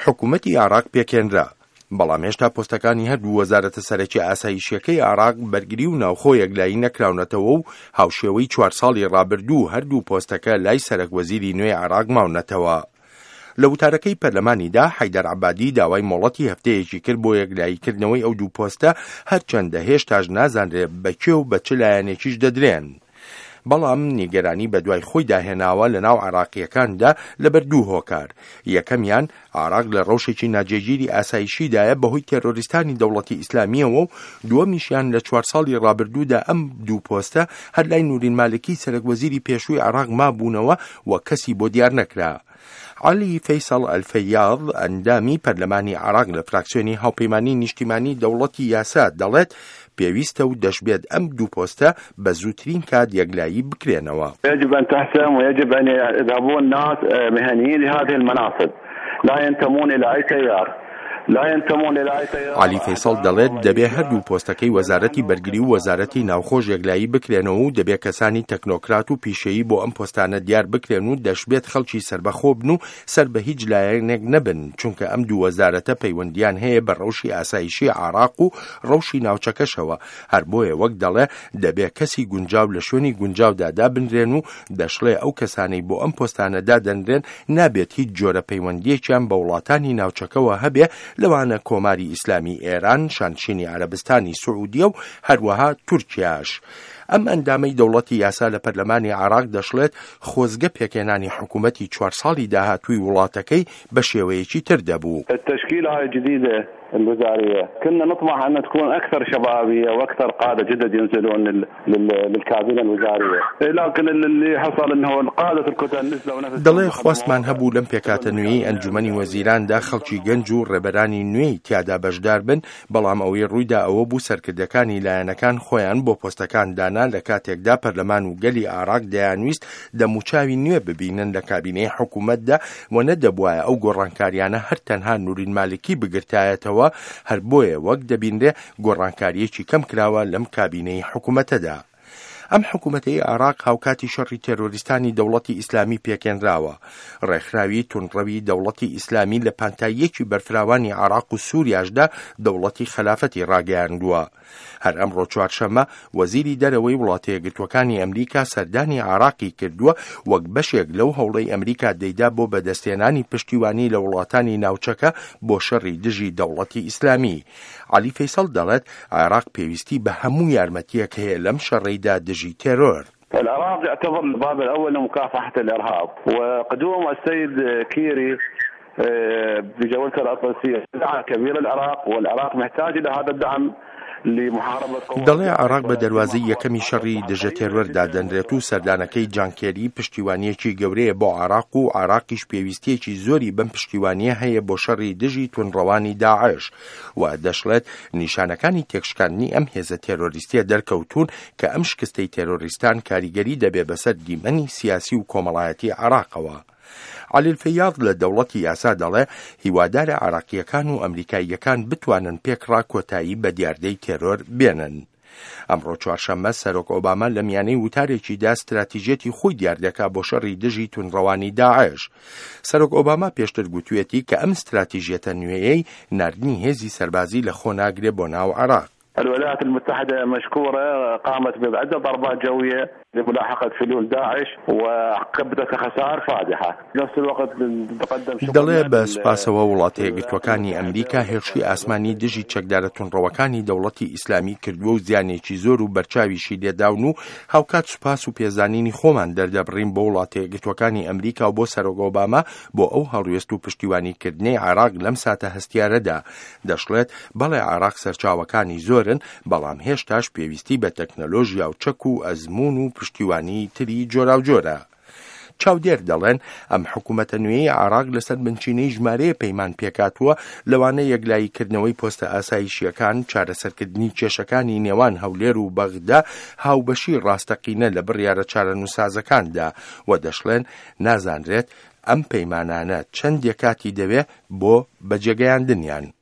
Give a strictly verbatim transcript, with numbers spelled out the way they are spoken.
حکوومەتی عێراق پێکێنرا، بەڵام هێشتا پۆستەکانی هەردوو وەزارەتە سەرەکی ئاسایشیەکەی عێراق بەرگری و ناوخۆ یەکلایی نەکراونەتەوە و هاوشێوەی چوار ساڵی ڕابردوو هەردوو پۆستەکە لای سەرۆکوەزیری نوێی عێراق ماونەتەوە. لە وتارەکەی پەرلەمانیدا حەیدەر عەبادی داوای مۆڵەتی هەفتەیەکی کرد بۆ یەکلاییکردنەوەی ئەو دوو پۆستە، هەرچەندە هێشتاش نازانرێت بەکوێ و بە چ لایەنێکیش دەدرێن. بەڵام نیگەرانی بە دوای خۆی داهێناوە لە ناو عێراقیەکاندا لەبەر دوو هۆکار. یەکەمیان عێراق لە ڕەوشێکی ناجێگیری ئاسایشیدایە بەهۆی تێرۆریستانی دەوڵەتی ئیسلامیەوە و دووەمیشیان لە چوار ساڵی ڕابردوودا ئەم دوو پۆستە هەر لای نورین مالکی سەرۆکوەزیری پێشووی عێراق مابوونەوە و کەسی بۆ دیار نەکرا. علی فەیسەڵ ئەلفەیاض ئەندامی پەرلەمانی عێراق لە فراکسیۆنی هاوپەیمانی نیشتیمانی دەوڵەتی یاسا دەڵێت پێویستە و دەشبێت ئەم دوو پۆستە بە زووترین کات یەکلایی بکرێنەوە. يجب أن تحسم ويجب أن يذهبون الناس مهنيين لهذه المناصب لا ينتمون إلى أي تيار. علی فەیسەڵ دەڵێت دەبێ هەردوو پۆستەکەی وەزارەتی بەرگری و وەزارەتی ناوخۆش یەکلایی بکرێنەوە و دەبێ کەسانی تەکنۆکرات و پیشەیی بۆ ئەم پۆستانە دیار بکرێن و دەشبێت خەڵکی سەربەخۆ بن و سەر بە هیچ لایەنێک نەبن، چونکە ئەم دوو وەزارەتە پەیوەندیان هەیە بە ڕەوشی ئاسایشی عێراق و ڕەوشی ناوچەکەشەوە. هەر بۆیە وەک دەڵێ دەبێ کەسی گونجاو لە شوێنی گونجاودا دابنرێن و دەشڵێ ئەو کەسانەی بۆ ئەم پۆستانەدا دەنرێن نابێت هیچ جۆرە پەیوەندیەکیان بە وڵاتانی ناوچەکەوە هەبێ، لەوانە کۆماری ئیسلامی ئێران، شانشینی عەرەبستانی سعودیە و هەروەها تورکیاش. ئەم ئەندامەی دەوڵەتی یاسا لە پەرلەمانی عێراق دەشڵێت خۆزگە پێکێنانی حکوومەتی چوار ساڵی داهاتووی وڵاتەکەی بە شێوەیەکی تر دەبوو. التشكيلة هاي الجديدة الوزارية كنا نطمح أن تكون أكثر شبابية وأكثر قادة جدد ينزلون للكابينة الوزارية، لكن اللي حصل أنه القادة الكتل نزلوا نفس دەڵێ خواستمان هەبوو لەم پێکاتە نوێی ئەنجومەنی وەزیراندا خەڵکی گەنج و ڕێبەرانی نوێی تیادا بەشدار بن، بەڵام ئەوەی ڕوویدا ئەوە بوو سەرکردەکانی لایەنەکان خۆیان بۆ پۆستەکان دانا لە کاتێکدا پەرلەمان و گەلی عێراق دەیانویست دەموچاوی نوێ ببینن لە کابینەی حکوومەتدا و نەدەبوایە ئەو گۆڕانکاریانە هەر تەنها نورین مالکی بگرتایەتەوە، هەر بۆیە وەک دەبینرێ گۆڕانکاریەکی کەم کراوە لەم کابینەی حکوومەتەدا. ئەم حکوومەتەی عێراق هاوکاتی شەڕی تێرۆریستانی دەوڵەتی ئیسلامی پێکێنراوە. ڕێکخراوی تونڕەوی دەوڵەتی ئیسلامی لە پانتاییەکی بەرفراوانی عێراق و سووریاشدا دەوڵەتی خەلافەتی ڕاگەیاندووە. هەر ئەمڕۆ چوارشەممە وەزیری دەرەوەی وڵاتە یەکگرتووەکانی ئەمریکا سەردانی عێراقی کردووە وەک بەشێک لەو هەوڵەی ئەمریکا دەیدا بۆ بەدەستێنانی پشتیوانی لە وڵاتانی ناوچەکە بۆ شەڕی دژی دەوڵەتی ئیسلامی. علی فەیسەڵ دەڵێت عێراق پێویستی بە هەموو یارمەتیەک هەیە لم شەڕیدا دژی تێرۆر. العراق يعتبر الباب الأول لمكافحة الإرهاب، وقدوم السيد كيري بجولته الأطلسية دعم كبير العراق، والعراق محتاج إلى هذا الدعم. دەڵێ عێراق بە دەواازەی یەکەمی شەڕی دژە تێرۆردا دەنرێت و سەردانەکەی جانکێری پشتیوانیەکی گەورەیە بۆ عێراق و عێراقیش پێویستیەکی زۆری بەم پشتیوانیە هەیە بۆ شەڕی دژی تونڕەوانی داعش، و دەشڵێت نیشانەکانی تێکشکاندنی ئەم هێزە تێرۆریستیە دەرکەوتون کە ئەم شکستەی تێرۆریستان کاریگەری دەبێ بەسەر دیمەنی سیاسی و کۆمەڵایەتی عێراقەوە. علی الفەیاض لە دەوڵەتی یاسا دەڵێ هیوادارە عێراقیەکان و ئەمریکاییەکان بتوانن پێکڕا کۆتایی بە دیاردەی تێرۆر بێنن. ئەمڕۆ چوارشەممە سەرۆک ئۆباما لە میانەی وتارێکیدا استراتیژێتی خۆی دیاردەکا بۆ شەڕی دژی تونڕەوانی داعش. سەرۆک ئۆباما پێشتر گوتوێتی کە ئەم استراتیژیەتە نوێیەی ناردنی هێزی سەربازی لە خۆ ناگرێ بۆ ناو عێراق. الولايات المتحدة مشكورة قامت بعدة ضربات جوية لملاحقة فلول داعش وعقبت خسائر فادحة. نفس الوقت تقدم دەڵێ بە سوپاسەوە وڵاتە یەکگرتووەکانی ئەمریکا هێرشی ئاسمانی دژی چەکدارە تونڕەوەکانی دەوڵەتی ئیسلامی کردووە و زیانێکی زۆر و بەرچاویشی لێداون و هاوکات سوپاس و پێزانینی خۆمان دەردەبڕین بۆ وڵاتە یەکگرتووەکانی ئەمریکا و بۆ سەرۆک ئۆباما بۆ ئەو هەڵوێست و پشتیوانیکردنەی عێراق لەم ساتە هەستیارەدا. دەشڵێت بەڵێ عێراق سەرچاوەکانی زۆر، بەڵام هێشتاش پێویستی بە تەکنەلۆژیا و چەک و ئەزمون و پشتیوانی تری جۆرا و جۆرە. چاودێر دەڵێن ئەم حکوومەتە نوێی عێراق لەسەر بنچینەی ژمارەیە پەیمان پێکاتووە لەوانە یەکلاییکردنەوەی پۆستە ئاسایشیەکان، چارەسەرکردنی کێشەکانی نێوان هەولێر و بەغدا، هاوبەشی ڕاستەقینە لە بڕیارە چارەنووسازەکاندا، و دەشڵێن نازانرێت ئەم پەیمانانە چەندێک کاتی دەوێت بۆ بەجێگەیاندنیان.